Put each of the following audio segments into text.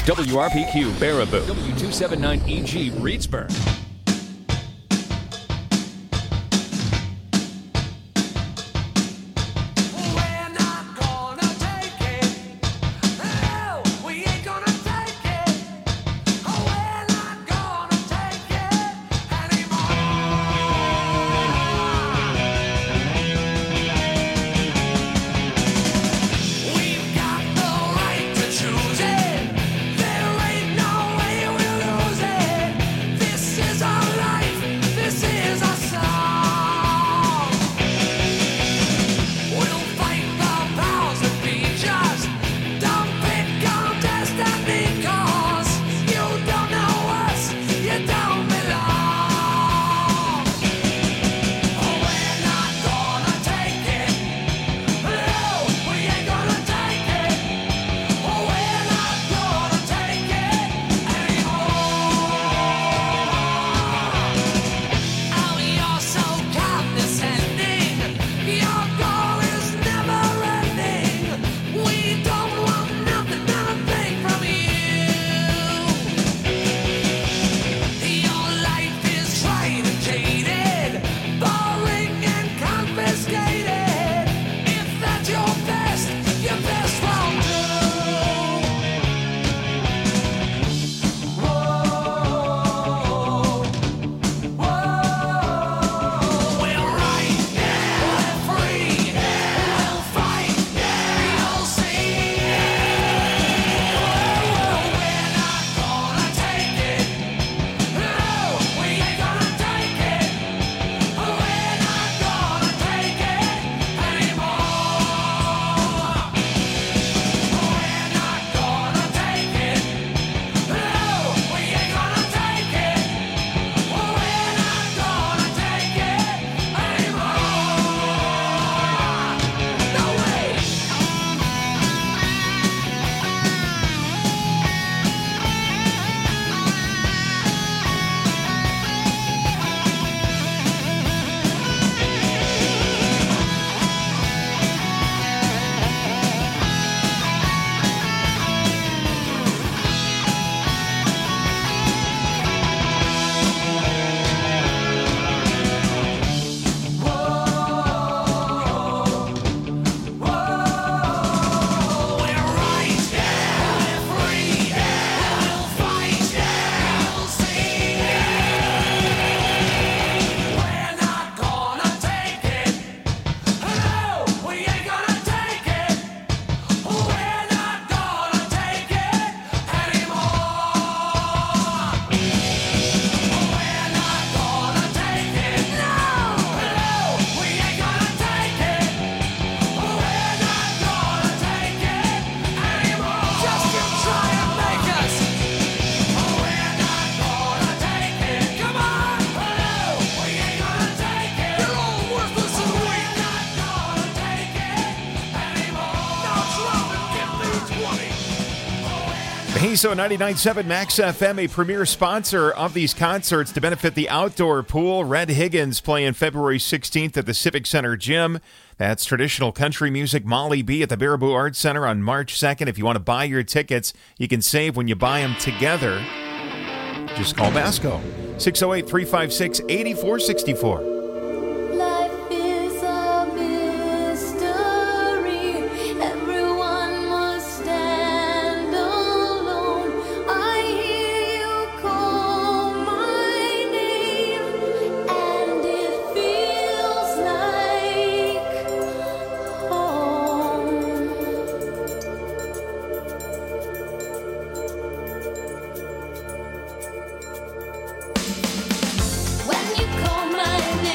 WRPQ Baraboo, W279EG Reedsburg. So 99.7 Max FM, a premier sponsor of these concerts to benefit the outdoor pool. Red Higgins playing February 16th at the Civic Center Gym. That's traditional country music. Molly B at the Baraboo Arts Center on March 2nd. If you want to buy your tickets, you can save when you buy them together. Just call Basco. 608-356-8464. When you call my name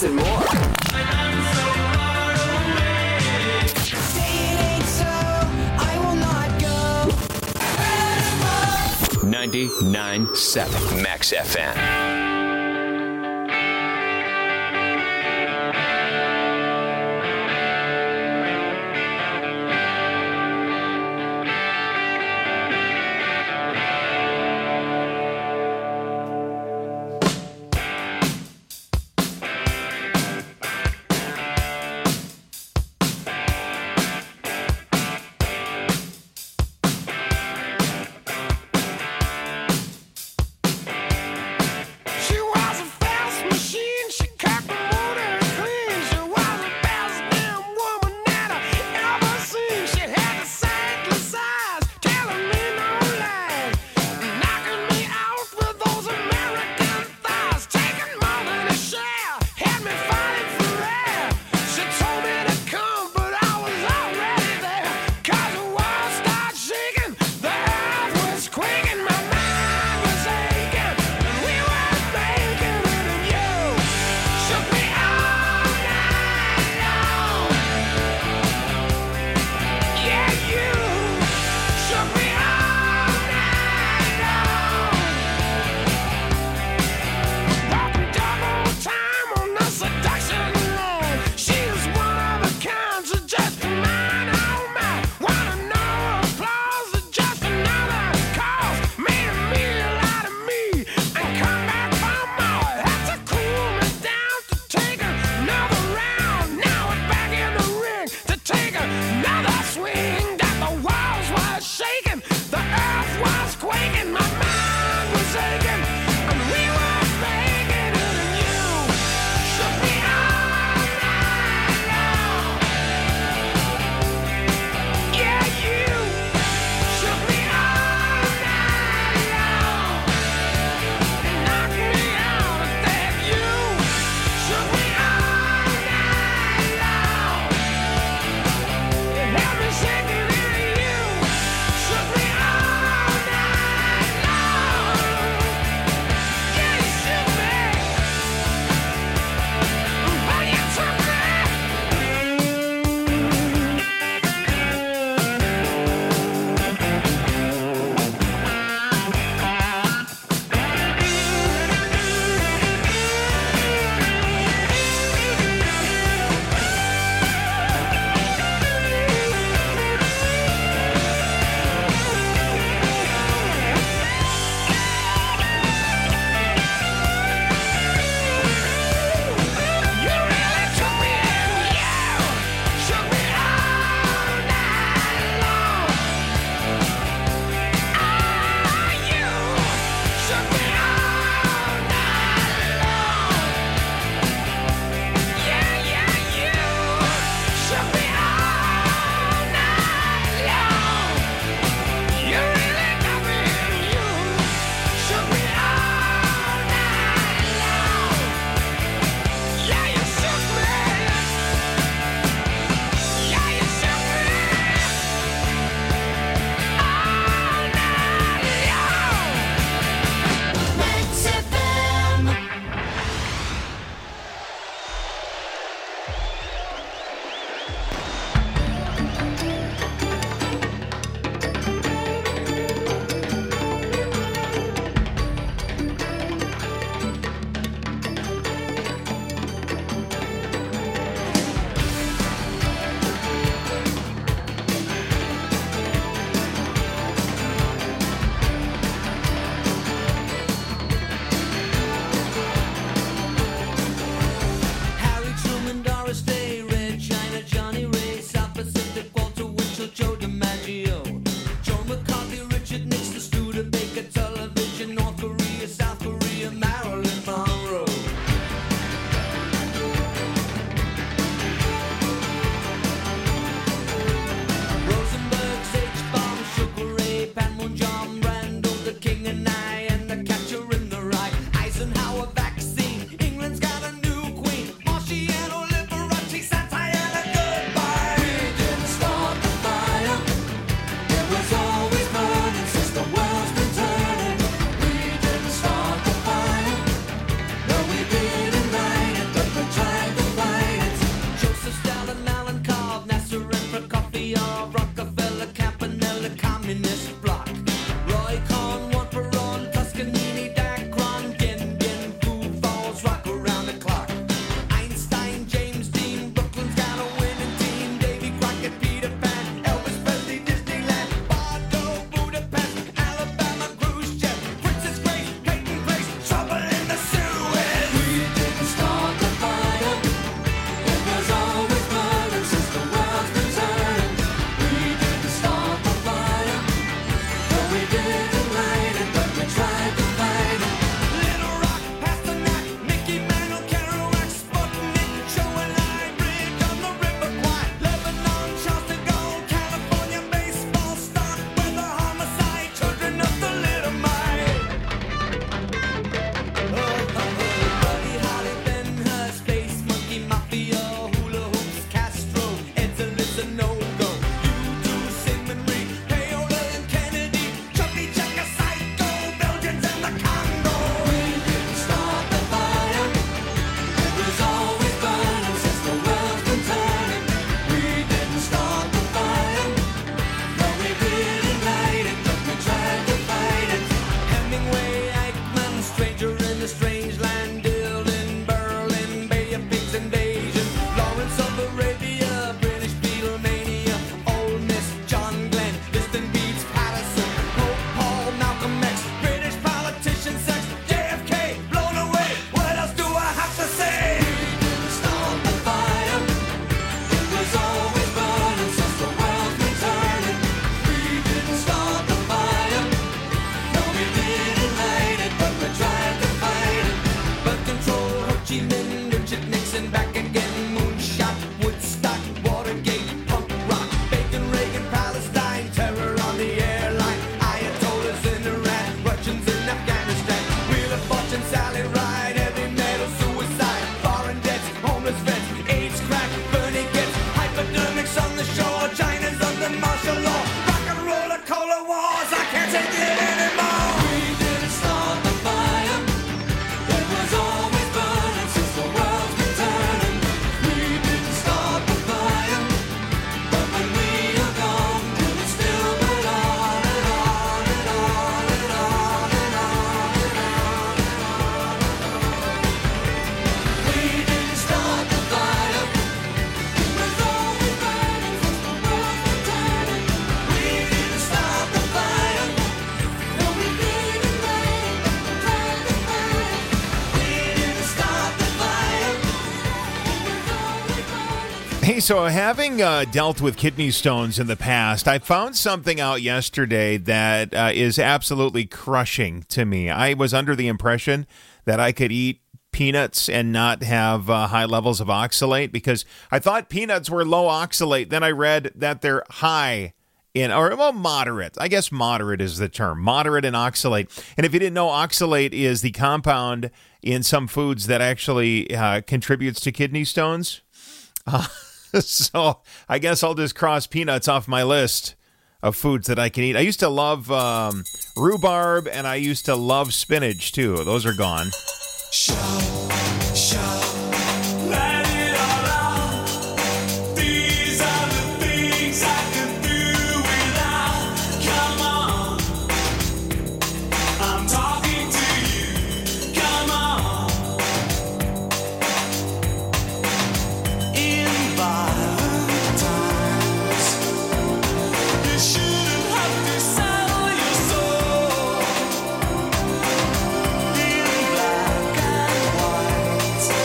sports, and more. Say it ain't so, I will not go. 99.7 Max FM. Hey, so having dealt with kidney stones in the past, I found something out yesterday that is absolutely crushing to me. I was under the impression that I could eat peanuts and not have high levels of oxalate because I thought peanuts were low oxalate. Then I read that they're high moderate. I guess moderate is the term. Moderate in oxalate. And if you didn't know, oxalate is the compound in some foods that actually contributes to kidney stones. So I guess I'll just cross peanuts off my list of foods that I can eat. I used to love rhubarb, and I used to love spinach, too. Those are gone. Let it all out. These are the things I can do without. Come on, I'm talking to you. Come on. In violent times, you shouldn't have to sell your soul. In black and white.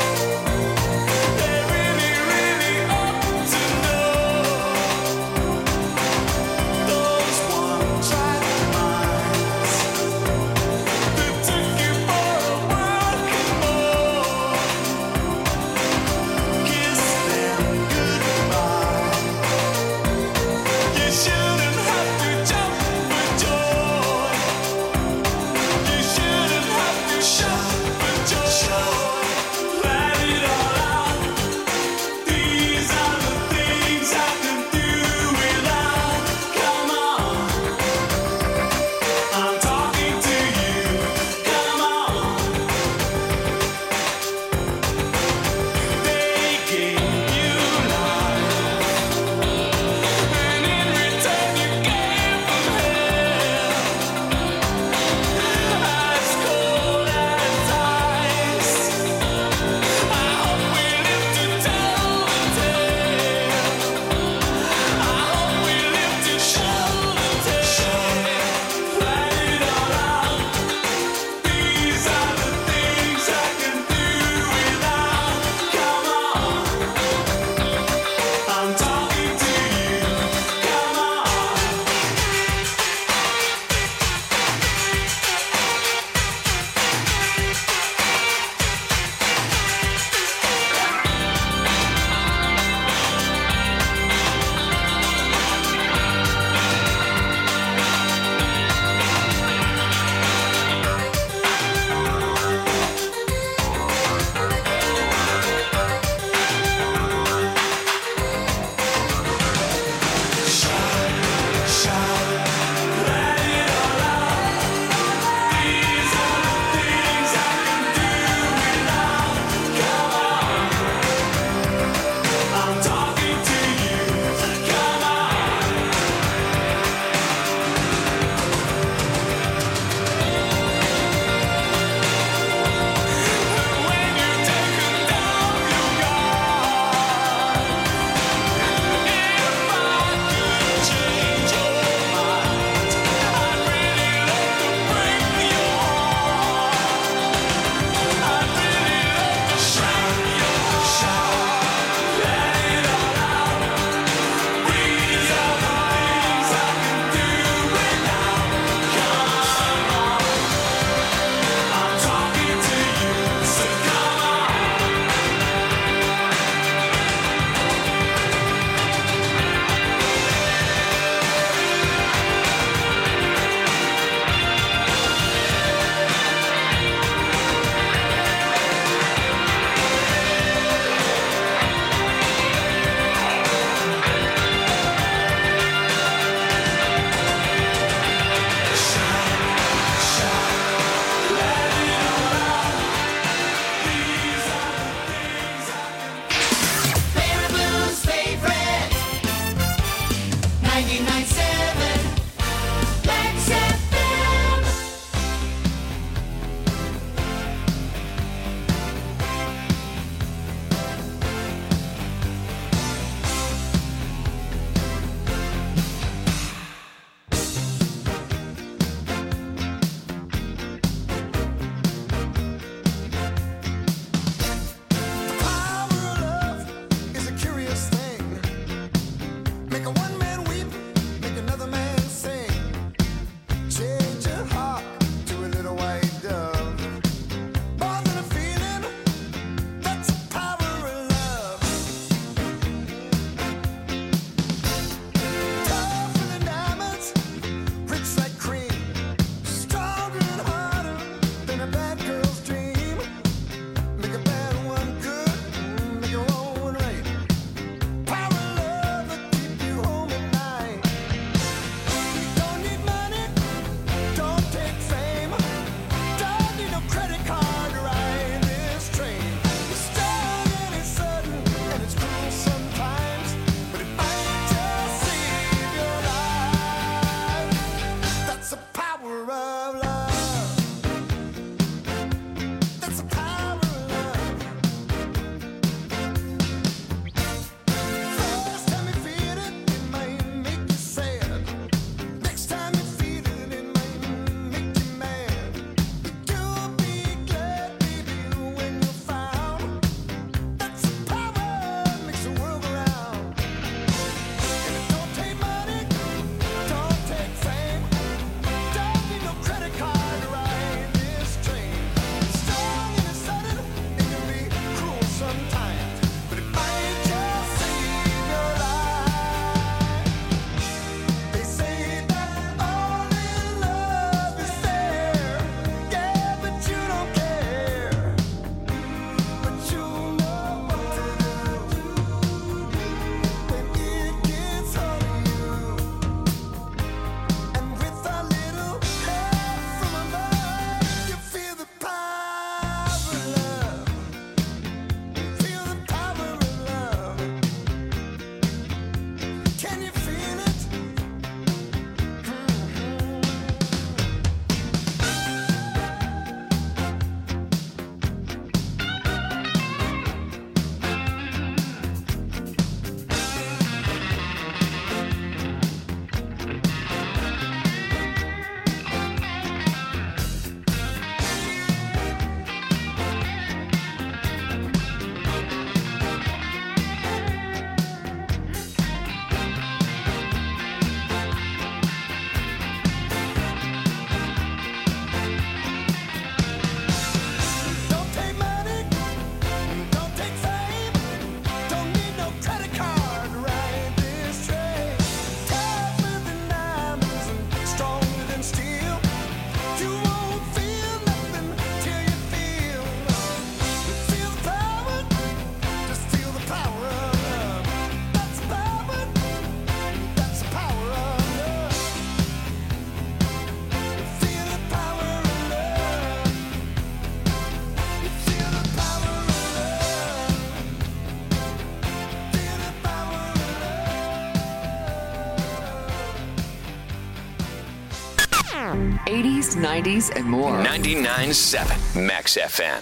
90s, and more. 99.7 Max FM.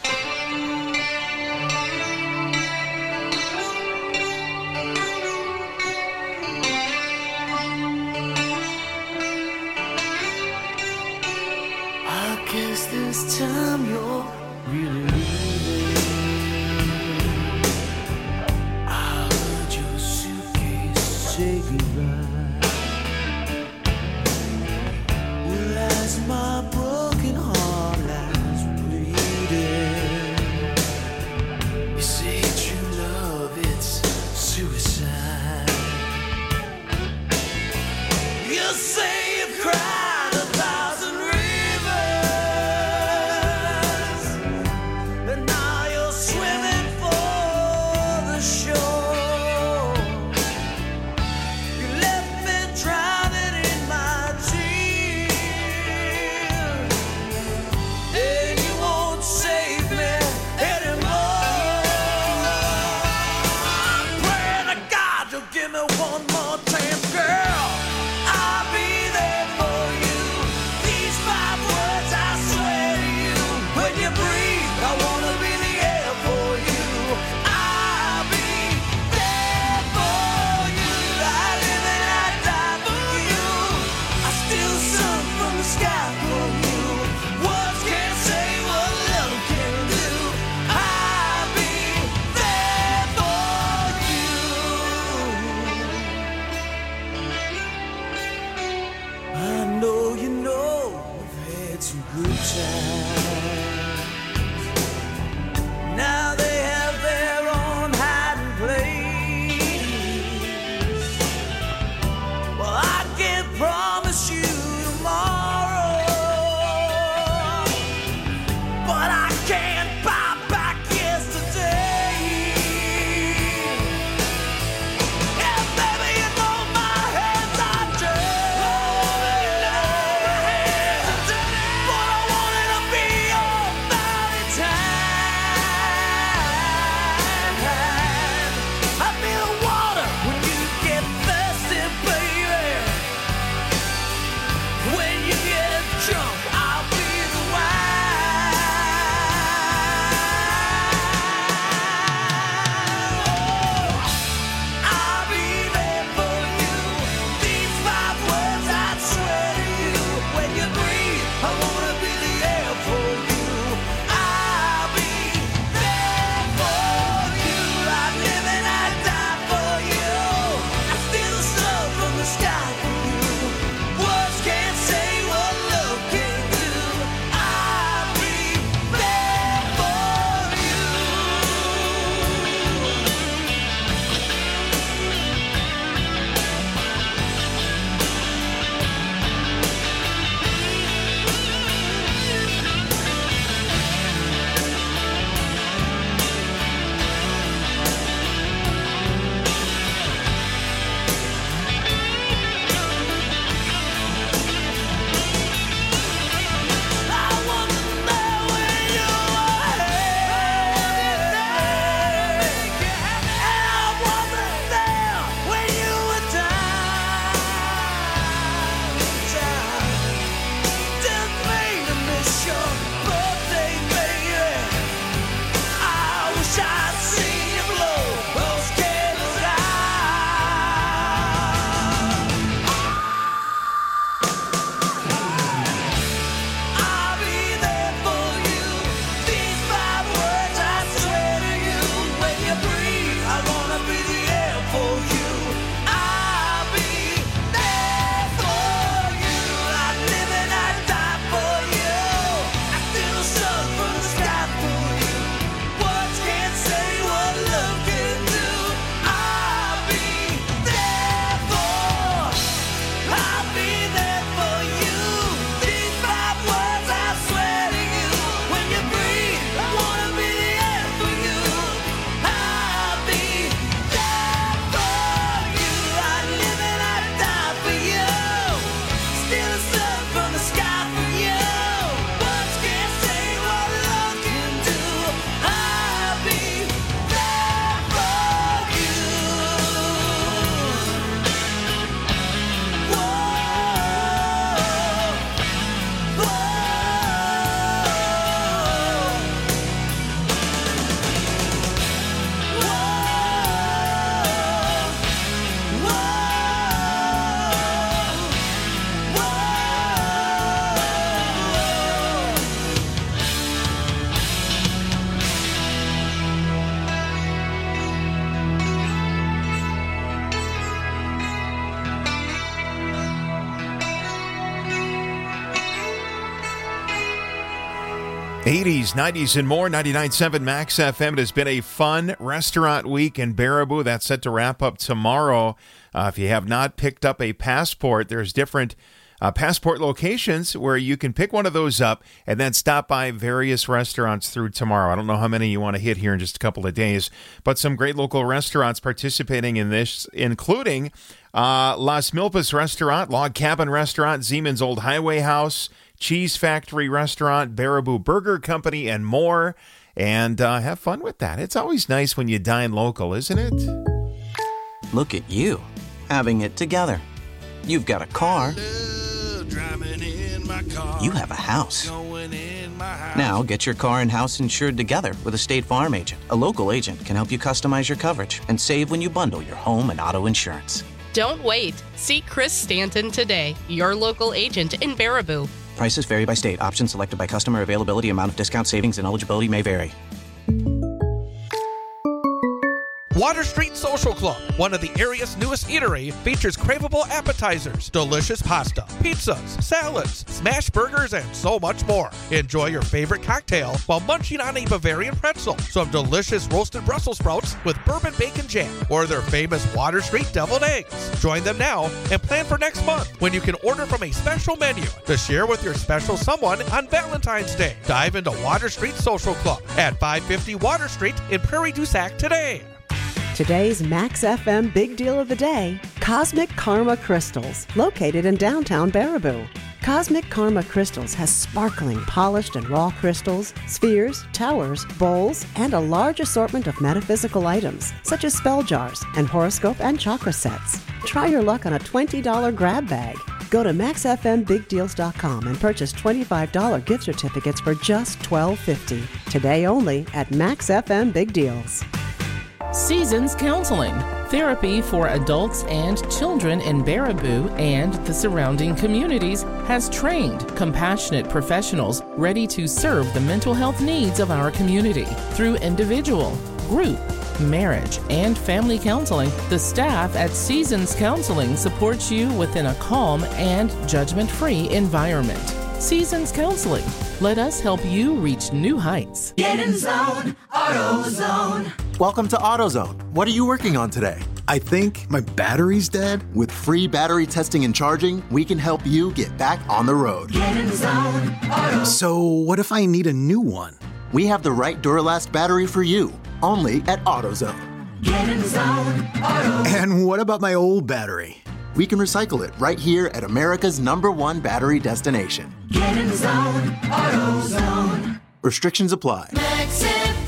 I guess this time you're really leaving. I heard your suitcase say goodbye. Well, as my broken heart lies bleeding, you say true love, it's suicide. You say you've cried 1,000 rivers, and now you're swimming for the shore. You left me drowning in my tears, and you won't save me anymore. I'm praying to God you'll give me one more chance, girl. I'll be there for you. These 5 words I swear to you. When you breathe, I wanna be the air for you. I'll be there for you. I live and I die for you. I steal sun from the sky for you. Words can't say what love can do. I'll be there for you. I know you know we've had some good times. Now they have their own hiding place. Well, I can't promise you tomorrow, but I can't buy back yesterday. Yeah, baby, you know my hands are dirty. But I wanted to be your 80s, 90s, and more. 99.7 Max FM. It has been a fun restaurant week in Baraboo. That's set to wrap up tomorrow. If you have not picked up a passport, there's different passport locations where you can pick one of those up and then stop by various restaurants through tomorrow. I don't know how many you want to hit here in just a couple of days, but some great local restaurants participating in this, including Las Milpas Restaurant, Log Cabin Restaurant, Zeman's Old Highway House, Cheese Factory Restaurant, Baraboo Burger Company, and more. And have fun with that. It's always nice when you dine local, isn't it? Look at you, having it together. You've got a car. You have a house. Now get your car and house insured together with a State Farm agent. A local agent can help you customize your coverage and save when you bundle your home and auto insurance. Don't wait. See Chris Stanton today, your local agent in Baraboo. Prices vary by state. Options selected by customer. Availability, amount of discount, savings, and eligibility may vary. Water Street Social Club, one of the area's newest eatery, features craveable appetizers, delicious pasta, pizzas, salads, smash burgers, and so much more. Enjoy your favorite cocktail while munching on a Bavarian pretzel, some delicious roasted Brussels sprouts with bourbon bacon jam, or their famous Water Street deviled eggs. Join them now and plan for next month when you can order from a special menu to share with your special someone on Valentine's Day. Dive into Water Street Social Club at 550 Water Street in Prairie du Sac today. Today's Max FM Big Deal of the Day, Cosmic Karma Crystals, located in downtown Baraboo. Cosmic Karma Crystals has sparkling, polished and raw crystals, spheres, towers, bowls, and a large assortment of metaphysical items, such as spell jars and horoscope and chakra sets. Try your luck on a $20 grab bag. Go to MaxFMBigDeals.com and purchase $25 gift certificates for just $12.50. Today only at Max FM Big Deals. Seasons Counseling, therapy for adults and children in Baraboo and the surrounding communities, has trained, compassionate professionals ready to serve the mental health needs of our community. Through individual, group, marriage, and family counseling, the staff at Seasons Counseling supports you within a calm and judgment-free environment. Seasons Counseling. Let us help you reach new heights. Get in zone, AutoZone. Welcome to AutoZone. What are you working on today? I think my battery's dead. With free battery testing and charging, we can help you get back on the road. Get in zone, AutoZone. So what if I need a new one? We have the right Duralast battery for you, only at AutoZone. Get in zone, AutoZone. And what about my old battery? We can recycle it right here at America's #1 battery destination. Get in zone, AutoZone. Restrictions apply. Max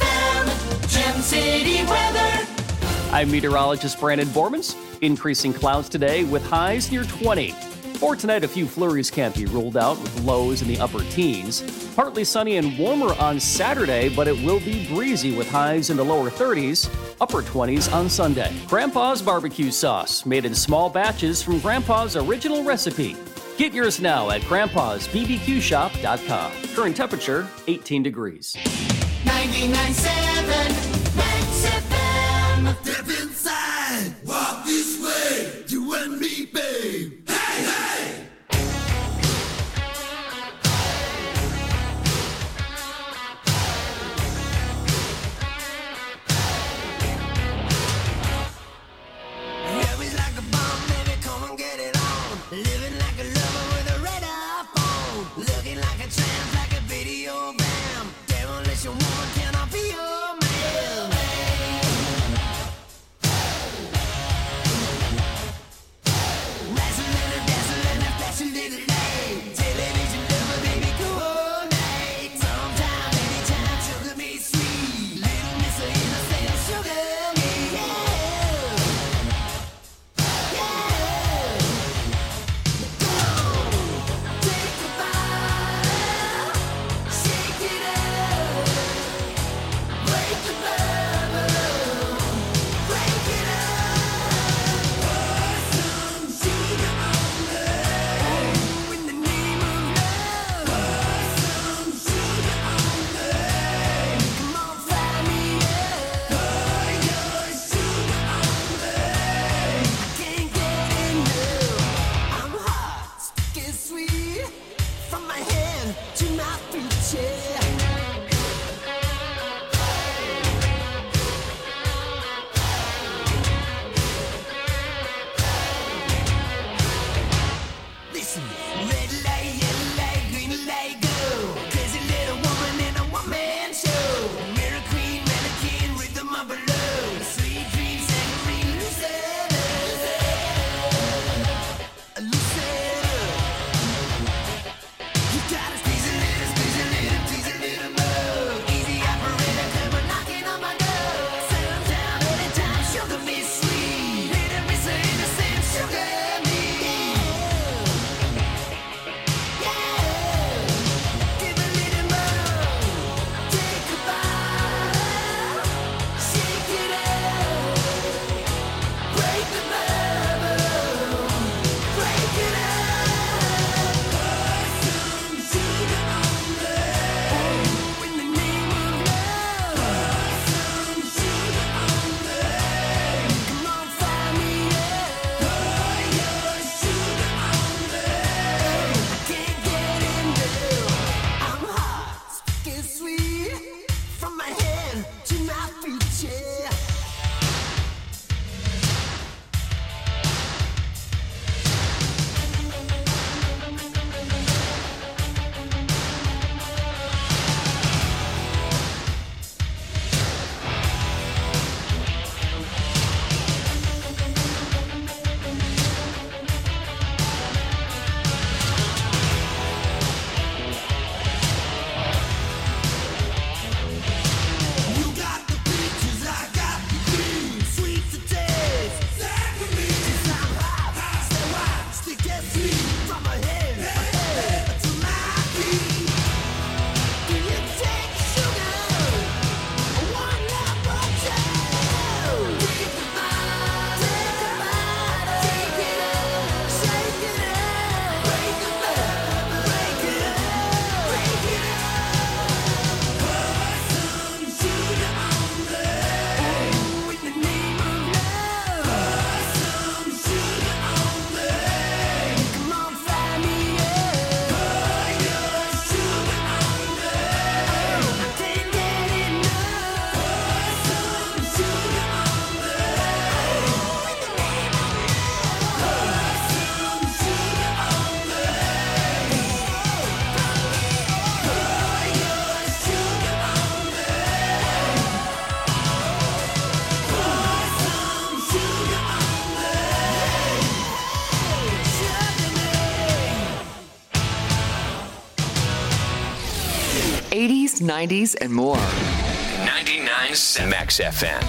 FM, Gem City weather. I'm meteorologist Brandon Bormans. Increasing clouds today with highs near 20. For tonight, a few flurries can't be ruled out with lows in the upper teens. Partly sunny and warmer on Saturday, but it will be breezy with highs in the lower 30s, upper 20s on Sunday. Grandpa's barbecue sauce, made in small batches from Grandpa's original recipe. Get yours now at grandpa'sbbqshop.com. Current temperature, 18 degrees. 99.7 Max FM. Step inside, walk this way, you and me, babe. Hey, hey! Love is like a bomb, baby, come and get it on. Living like a lover with a red iPhone. Looking like a tramp, like a video bam. Demolition woman, can I be your man? 80s, 90s, and more. 99.7 Max FM.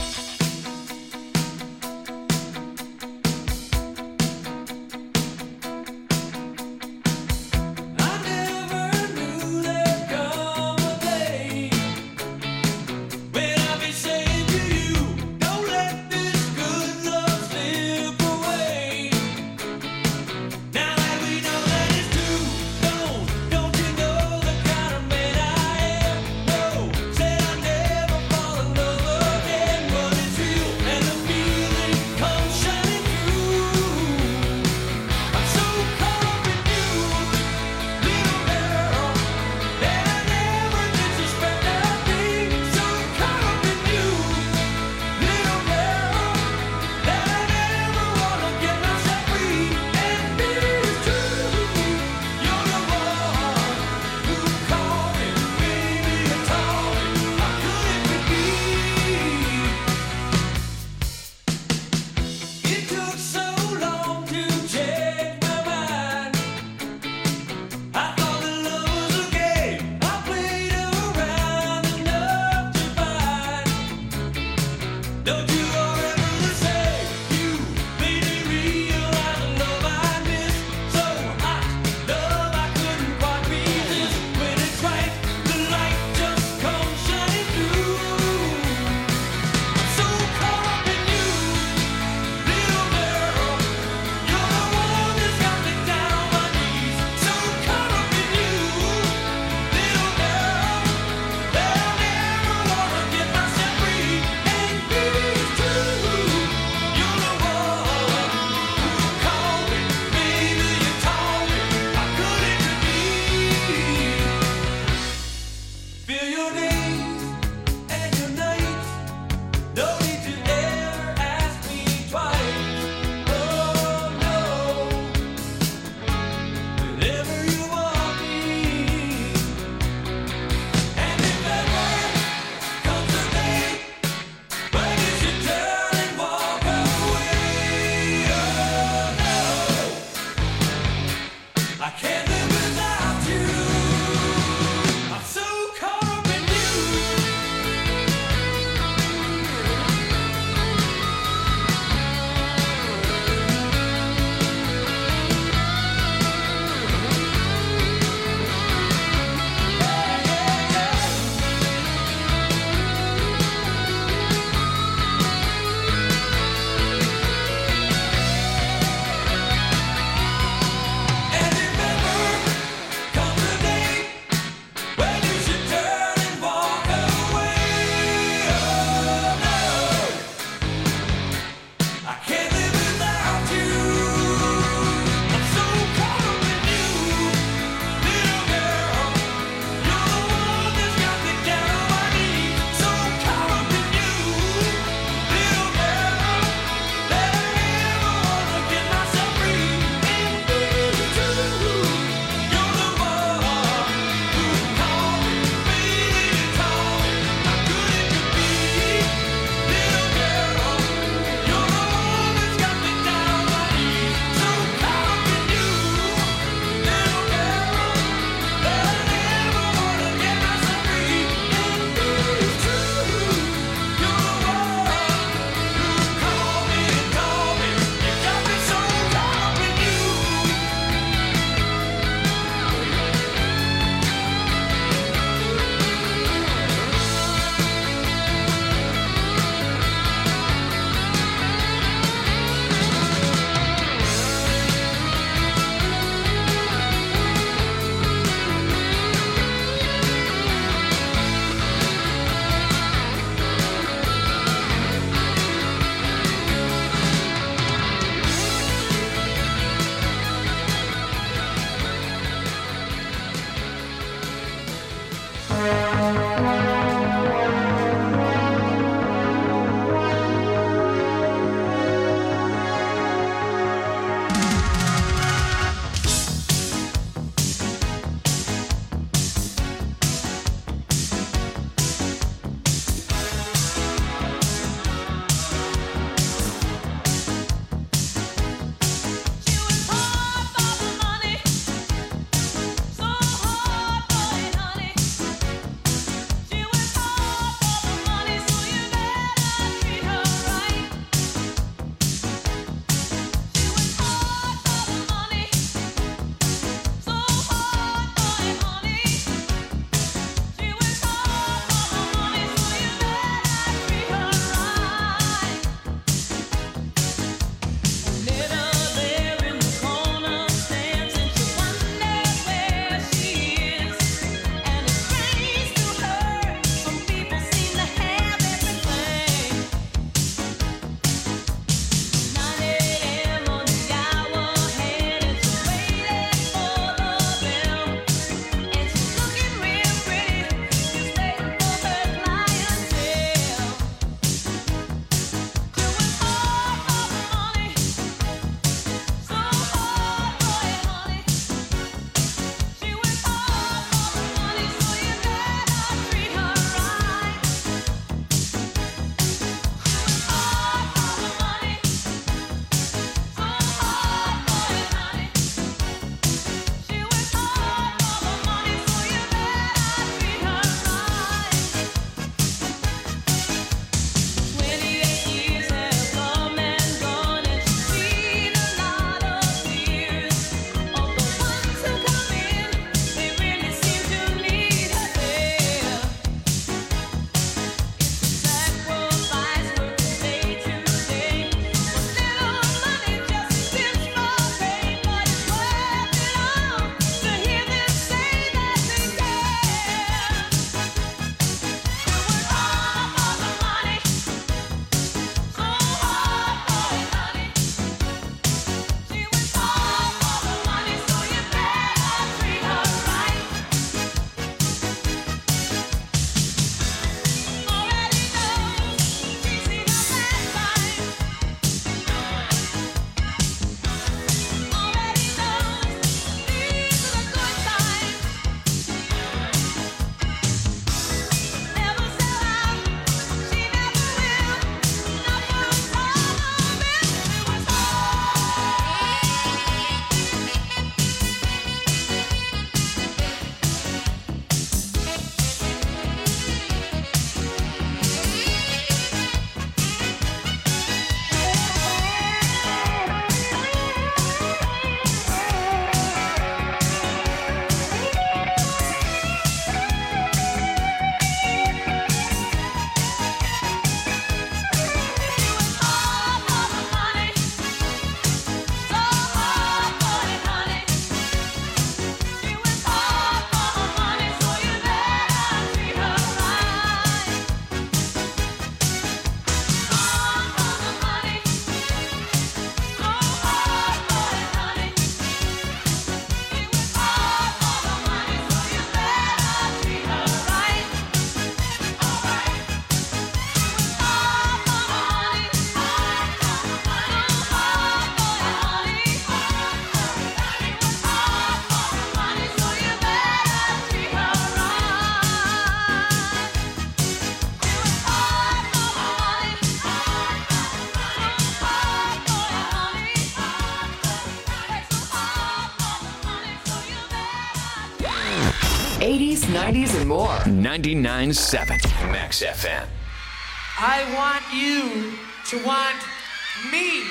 80s, 90s, and more. 99.7 Max FM. I want you to want me.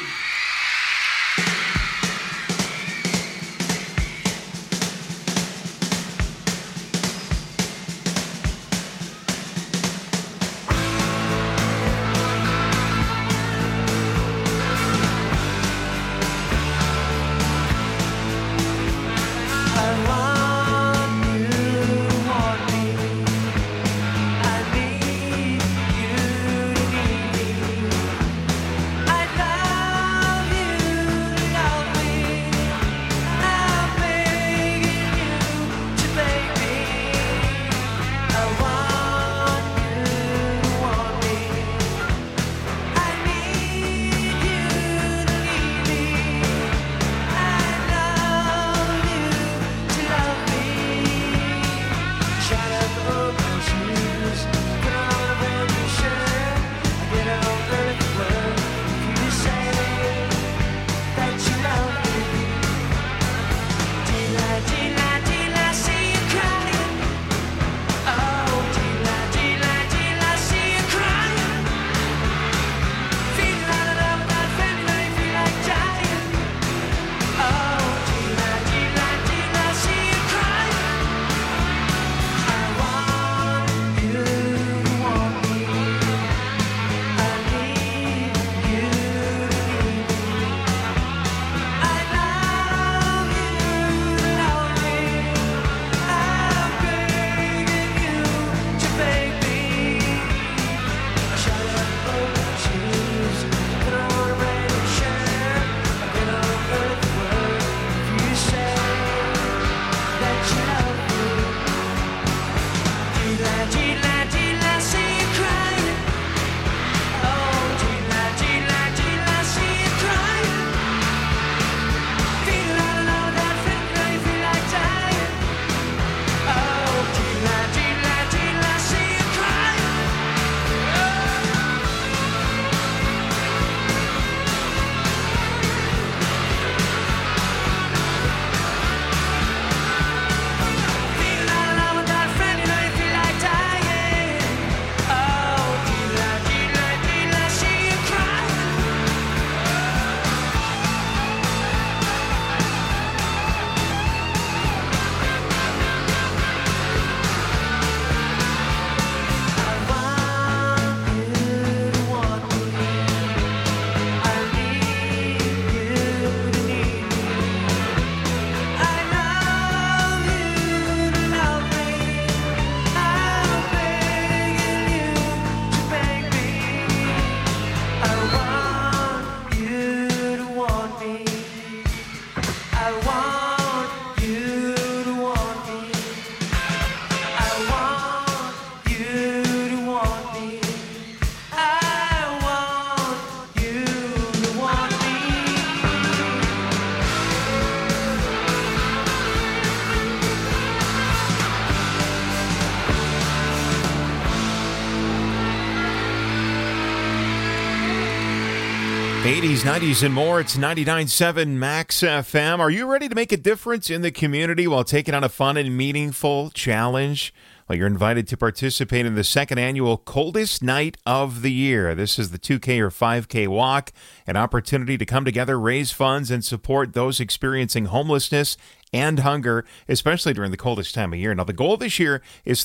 '80s, '90s, and more. It's 99.7 Max FM. Are you ready to make a difference in the community while taking on a fun and meaningful challenge? Well, you're invited to participate in the second annual Coldest Night of the Year. This is the 2K or 5K walk, an opportunity to come together, raise funds, and support those experiencing homelessness and hunger, especially during the coldest time of year. Now, the goal this year is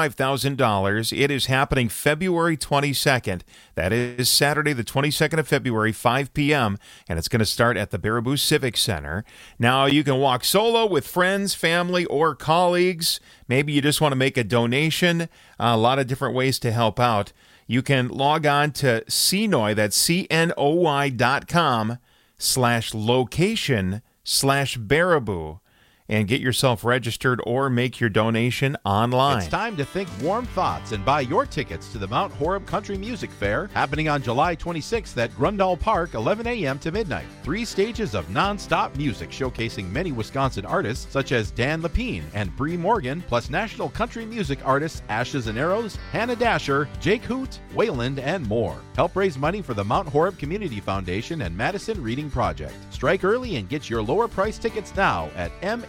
$35,000. It is happening February 22nd. That is Saturday, the 22nd of February, 5 p.m., and it's going to start at the Baraboo Civic Center. Now, you can walk solo with friends, family, or colleagues. Maybe you just want to make a donation. A lot of different ways to help out. You can log on to CNOI, that's CNOY.com/location/Baraboo. and get yourself registered or make your donation online. It's time to think warm thoughts and buy your tickets to the Mount Horeb Country Music Fair, happening on July 26th at Grundall Park, 11 a.m. to midnight. 3 stages of non-stop music showcasing many Wisconsin artists such as Dan Lepine and Bree Morgan, plus national country music artists Ashes and Arrows, Hannah Dasher, Jake Hoot, Wayland, and more. Help raise money for the Mount Horeb Community Foundation and Madison Reading Project. Strike early and get your lower price tickets now at MH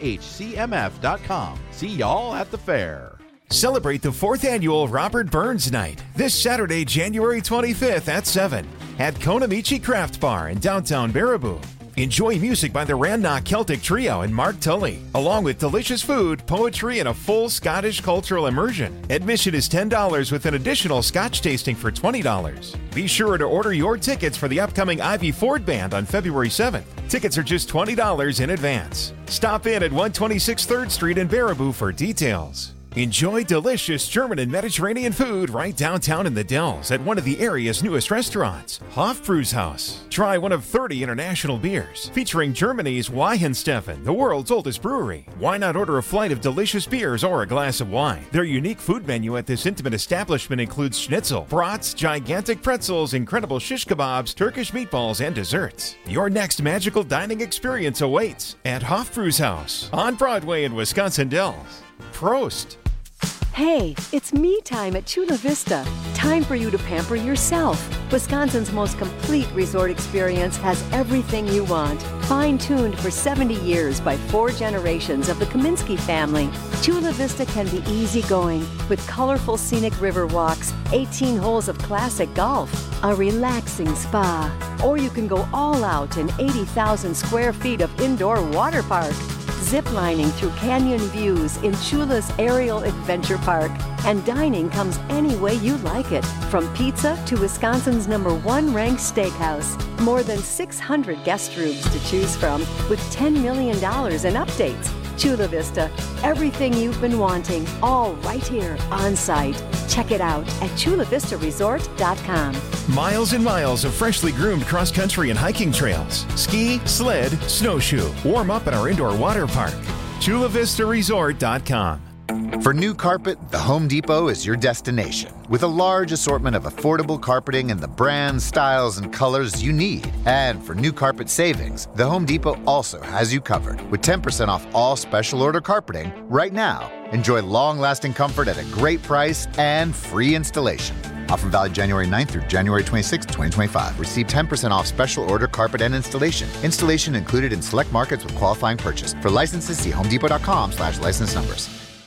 chcmf.com. See y'all at the fair. Celebrate the 4th annual Robert Burns Night this Saturday, January 25th at 7 at Konamichi Craft Bar in downtown Baraboo. Enjoy music by the Rannoch Celtic Trio and Mark Tully, along with delicious food, poetry, and a full Scottish cultural immersion. Admission is $10 with an additional Scotch tasting for $20. Be sure to order your tickets for the upcoming Ivy Ford Band on February 7th. Tickets are just $20 in advance. Stop in at 126 3rd Street in Baraboo for details. Enjoy delicious German and Mediterranean food right downtown in the Dells at one of the area's newest restaurants, Hofbrewshaus. Try one of 30 international beers, featuring Germany's Weihenstephan, the world's oldest brewery. Why not order a flight of delicious beers or a glass of wine? Their unique food menu at this intimate establishment includes schnitzel, brats, gigantic pretzels, incredible shish kebabs, Turkish meatballs, and desserts. Your next magical dining experience awaits at Hofbrewshaus on Broadway in Wisconsin Dells. Prost! Hey, it's me time at Chula Vista. Time for you to pamper yourself. Wisconsin's most complete resort experience has everything you want. Fine-tuned for 70 years by 4 generations of the Kaminsky family, Chula Vista can be easygoing with colorful scenic river walks, 18 holes of classic golf, a relaxing spa, or you can go all out in 80,000 square feet of indoor water park. Ziplining through canyon views in Chula's Aerial Adventure Park. And dining comes any way you like it, from pizza to Wisconsin's #1 ranked steakhouse. More than 600 guest rooms to choose from with $10 million in updates. Chula Vista, everything you've been wanting, all right here on site. Check it out at chulavistaresort.com. Miles and miles of freshly groomed cross-country and hiking trails. Ski, sled, snowshoe. Warm up at our indoor water park. chulavistaresort.com. For new carpet, the Home Depot is your destination. With a large assortment of affordable carpeting in the brands, styles, and colors you need. And for new carpet savings, the Home Depot also has you covered. With 10% off all special order carpeting right now. Enjoy long-lasting comfort at a great price and free installation. Offer valid January 9th through January 26th, 2025. Receive 10% off special order carpet and installation. Installation included in select markets with qualifying purchase. For licenses, see homedepot.com/license numbers.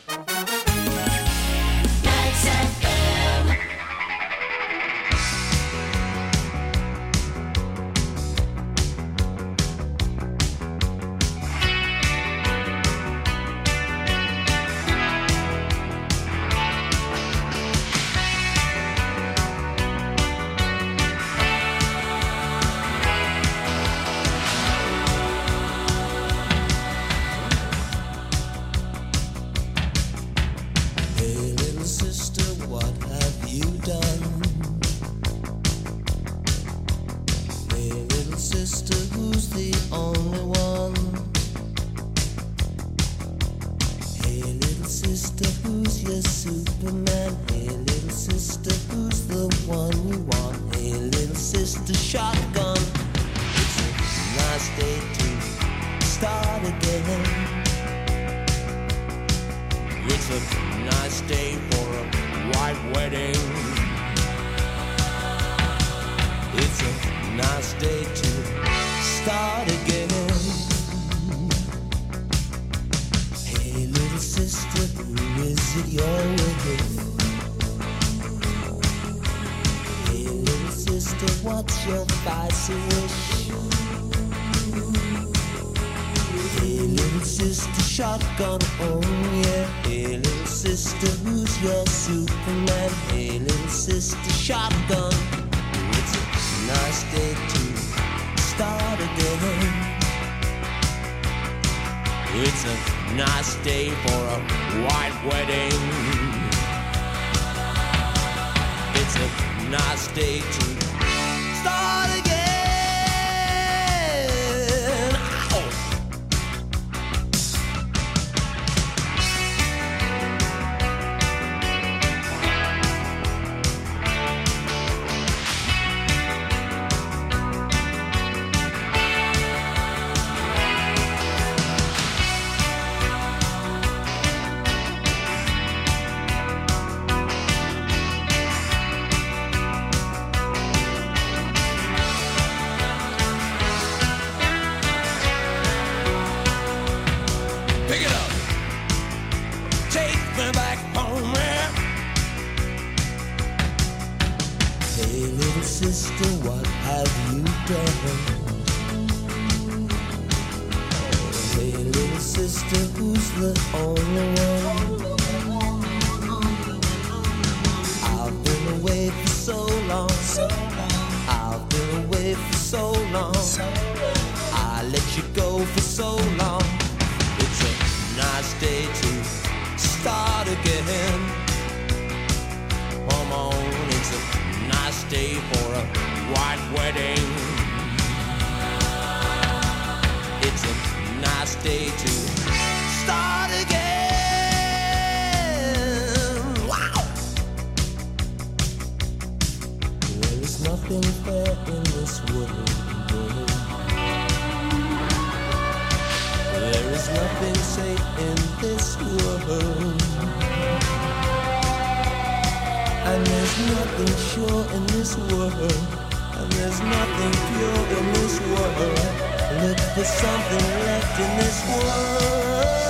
It's a nice day for a white wedding. It's a nice day to start again. Ow. Hey little sister, what have you done? Hey little sister, who's the only one? I've been away for so long. I've been away for so long. I let you go for so long. It's a nice day to start again. Come on, it's a nice day for a white wedding. It's a nice day to start again. Wow! There is nothing fair in this world. There is nothing safe in this world. And there's nothing sure in this world. And there's nothing pure in this world. Look for something left in this world.